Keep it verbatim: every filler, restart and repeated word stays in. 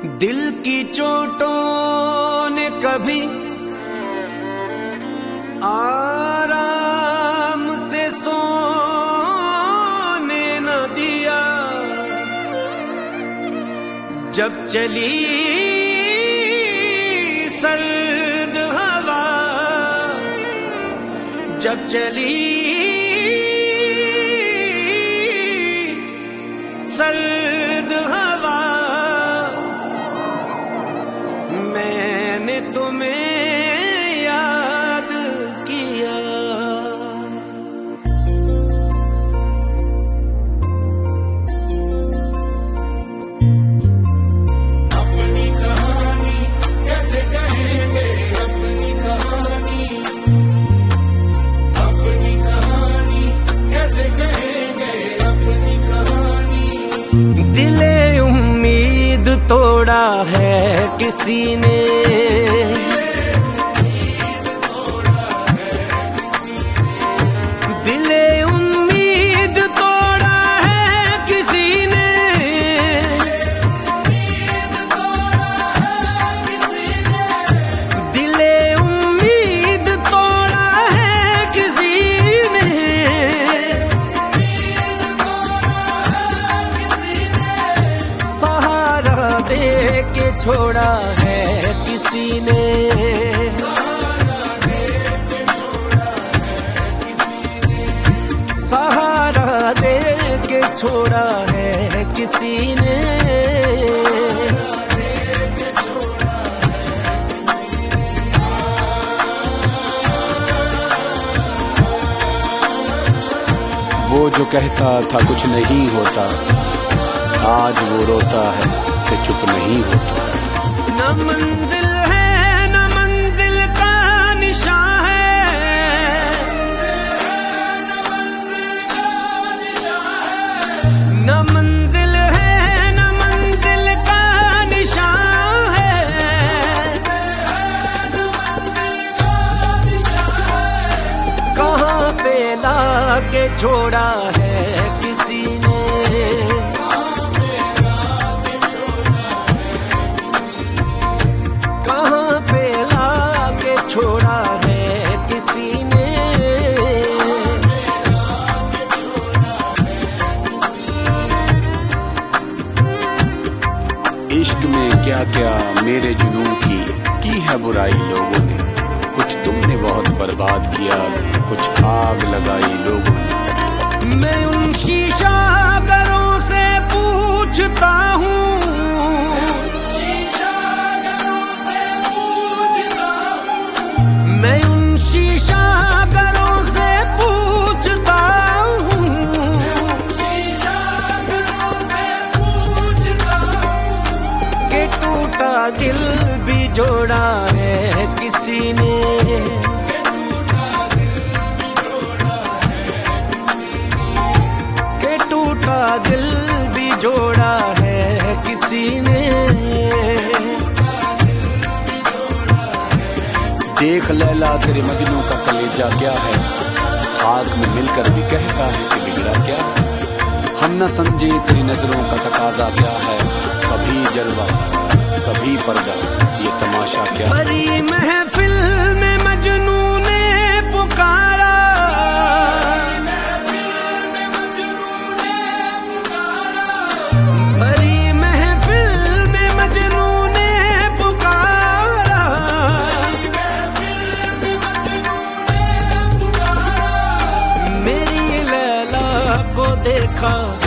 दिल की चोटों ने कभी आराम से सोने न दिया। जब चली सर्द हवा, जब चली सर्द हवा, मैंने तुम्हें याद किया। अपनी कहानी कैसे कहेंगे, अपनी कहानी, अपनी कहानी कैसे कहेंगे, अपनी कहानी। दिले उम्मीद तोड़ा है किसी ने, दिले उम्मीद तोड़ा है किसी ने, दिले उम्मीद तोड़ा है किसी ने, सहारा दे के छोड़ा है किसी ने, सहारा दे के छोड़ा है किसी ने। वो जो कहता था कुछ नहीं होता, आज वो रोता है कि चुप नहीं होता। न मंजिल है न मंजिल का निशान है, न मंजिल है न मंजिल का निशान है, कहाँ पे लाके छोड़ा है किसी ने, कहाँ पे लाके छोड़ा है किसी ने। इश्क में क्या क्या मेरे जुनून की की है बुराई लोगों ने, कुछ तुमने बहुत बर्बाद किया, कुछ आग लगाई लोगों ने। मैं उन शीशागरों से पूछता हूँ, मैं उन शीशागरों से पूछता हूँ, कि टूटा दिल भी जोड़ा है किसी ने, कि टूटा दिल भी जोड़ा है किसी ने। देख लैला तेरे मजनू का कलेजा क्या है, खाक में मिलकर भी कहता है कि बिगड़ा क्या है। हम न समझे तेरी नजरों का तकाजा क्या है, कभी जलवा कभी पर्दा, ये तमाशा क्या है। बड़ी महफिल में मजनू ने पुकारा, बड़ी महफिल में मजनू ने पुकारा, मेरी लैला को देखा